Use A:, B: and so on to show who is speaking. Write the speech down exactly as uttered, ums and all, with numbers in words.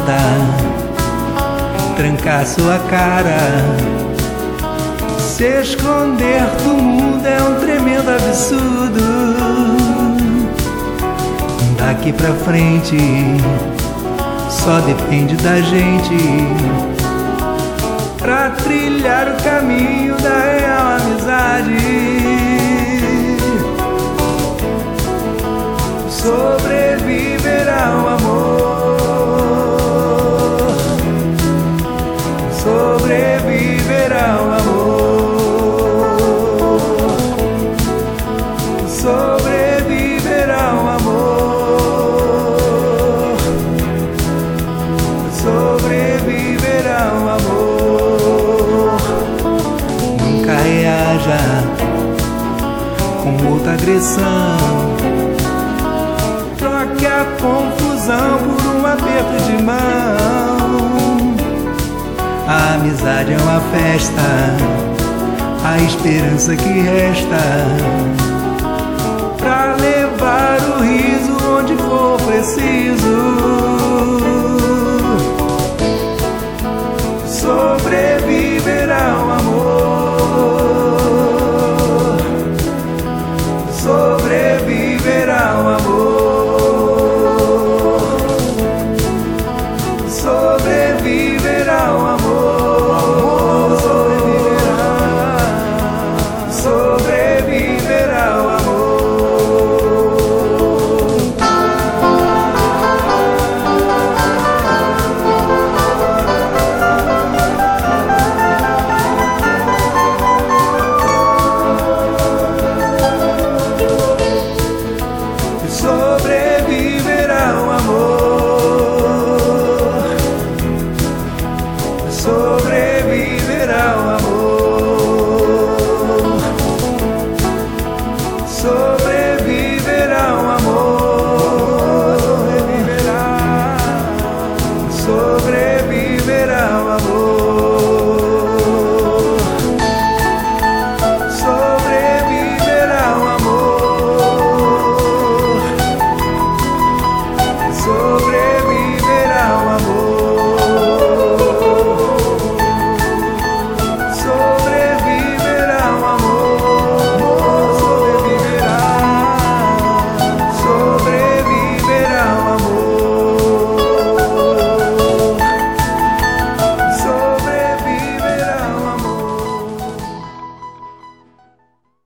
A: porta, trancar sua cara. Se esconder do mundo é um tremendo absurdo. Daqui pra frente só depende da gente pra trilhar o caminho da real amizade. Sobreviverá o amor, sobreviverá o amor, sobreviverá o amor, sobreviverá o amor. Nunca reaja com outra agressão, troque a confusão por um aperto de mão. A amizade é uma festa, a esperança que resta pra levar o riso onde for preciso. Sobreviverá o amor, sobreviverá o amor, sobreviverá o amor, sobreviverá, sobreviverá o amor. Sobreviverá o amor, sobreviverá o amor.